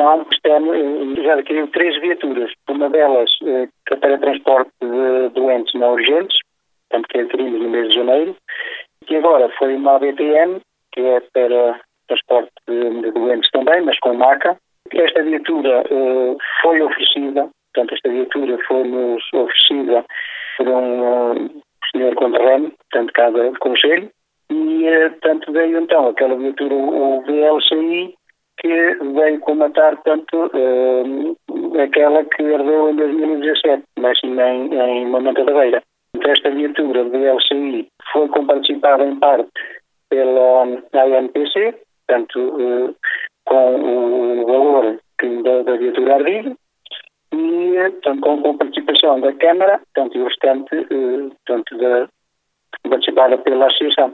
Associação já adquiriu 3 viaturas. Uma delas que é para transporte de doentes não urgentes, portanto que adquirimos no mês de janeiro, e agora foi uma ABTM, que é para transporte de doentes também, mas com maca. Esta viatura foi oferecida, portanto esta viatura foi-nos oferecida por um senhor com terreno, portanto casa de conselho, e portanto veio então aquela viatura, o VLCI, que veio comatar, portanto, aquela que ardeu em 2017, mas em Mamanta da Beira. Esta viatura do LCI foi comparticipada em parte pela ANPC, portanto, com o valor da viatura ardida, e portanto, com participação da Câmara, portanto, e o restante participada pela Associação.